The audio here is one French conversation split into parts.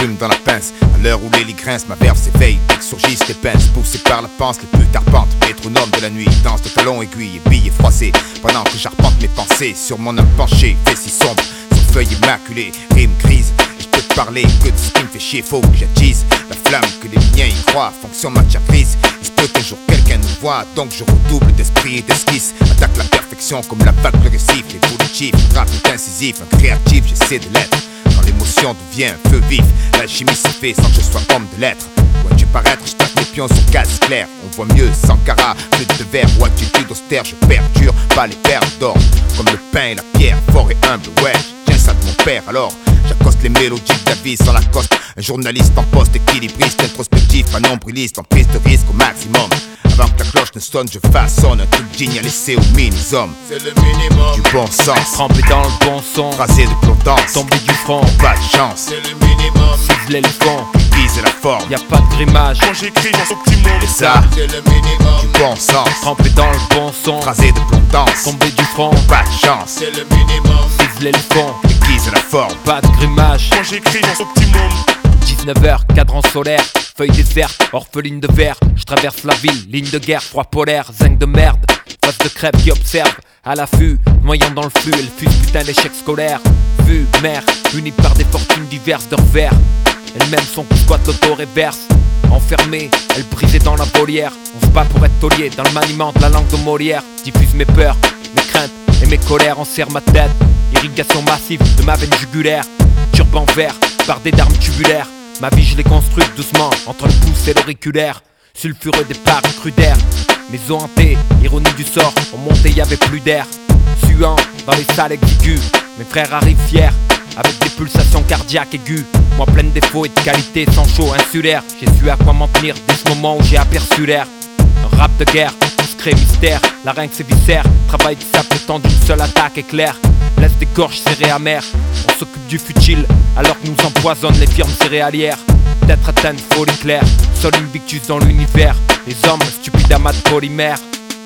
plume dans la pince. À l'heure où les lits grincent, ma verve s'éveille dès que surgissent les pinces. Poussé par la panse, les putes arpentent, métronome de la nuit. Danse de talons aiguilles et billets froissés. Pendant que j'arpente mes pensées sur mon âme penchée, fait si sombre, sur feuille immaculée, rime grise. Je peux te parler que de ce qui me fait chier, faut que j'attise la flamme que les miens y croient, fonction matière grise. Il se peut qu'un jour quelqu'un nous voit, donc je redouble d'esprit et d'esquisse. Attaque la perfection comme la vague progressive. Les bouts de chiffres, rap est incisif, un créatif, j'essaie de l'être. Quand l'émotion devient un feu vif, l'alchimie se fait sans que je sois homme de lettres. Vois-tu paraître, je tape mes pions sur gaz clair. On voit mieux sans cara, flûte de verre ou attitude austère. Je perdure, pas les perles d'or. Comme le pain et la pierre, fort et humble, ouais, tiens ça de mon père alors. J'accoste les mélodies de la vie sans la coste. Un journaliste en poste, équilibriste, introspectif, un nombriliste en prise de risque au maximum. Avant que la cloche ne sonne, je façonne un truc digne à laisser aux mini-hommes. C'est le minimum. Du bon sens, Trempé dans le bon son, rasé de plomb-danse, tombé du front, pas de chance, C'est le minimum. ciseler le fond, guise la forme. y a pas de grimage. Quand j'écris dans ce petit monde, Et ça, c'est le minimum. du bon sens, Trempé dans le bon son, rasé de plomb-danse, tombé du front, pas de chance, C'est le minimum. ciseler le fond, guise la forme. pas de grimage. Quand j'écris dans ce petit monde, 19h, cadran solaire, feuille déserte, orpheline de verre. Je traverse la ville, ligne de guerre, froid polaire, zinc de merde. Face de crêpe qui observe, à l'affût, noyant dans le flux, elle fuse putain d'échec scolaire. Vue, mère, unie par des fortunes diverses de revers. Elle-même son coup squat l'auto-réverse. Enfermée, elle brisait dans la volière. On se bat pour être taulier dans le maniement de la langue de Molière. Diffuse mes peurs, mes craintes et mes colères, enserre ma tête. Irrigation massive de ma veine jugulaire. Turban vert, bardé d'armes tubulaires. Ma vie je l'ai construite doucement, entre le pouce et l'auriculaire. Sulfureux départ cru d'air. Mes os hantés, ironie du sort, on montait y'avait plus d'air. Suant dans les salles exiguës, mes frères arrivent fiers, avec des pulsations cardiaques aiguës. Moi plein de défauts et de qualités, sans chaud, insulaire. J'ai su à quoi m'en tenir dès ce moment où j'ai aperçu l'air. Un rap de guerre, discret mystère, larynx et viscères. Travail qui s'appelle le temps d'une seule attaque éclair. Laisse des gorges serrées amères, on s'occupe du futile, alors que nous empoisonnent les firmes céréalières. D'être atteint de folie claire, seul une victus dans l'univers. Les hommes, stupides amas de polymères.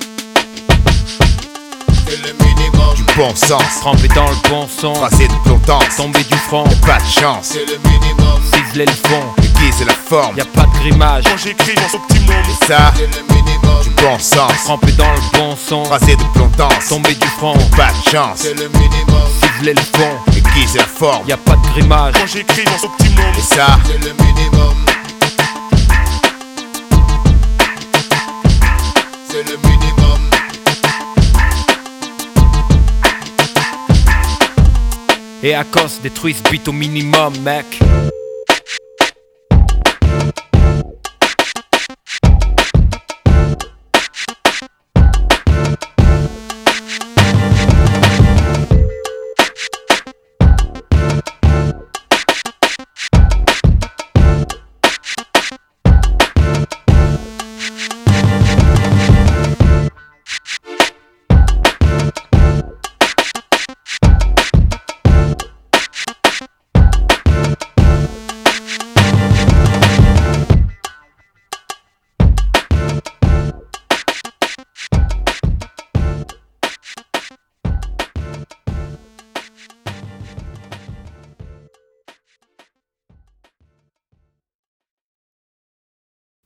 c'est le minimum. Du bon sens, Trempé dans le bon son, rasé de plomb-danse, tombé du front, pas de chance, C'est le minimum. ciseler le fond, guise la forme. y a pas de grimage. Quand j'écris dans ce petit monde, Et ça, c'est le minimum. du bon sens, Trempé dans le bon son, rasé de plomb-danse, tombé du front, pas de chance, C'est le minimum. ciseler le fond, guise la forme. y a pas de grimage. Quand j'écris dans ce petit monde, Et ça, c'est le minimum. C'est le minimum. Et à cause détruit ce beat au minimum, mec.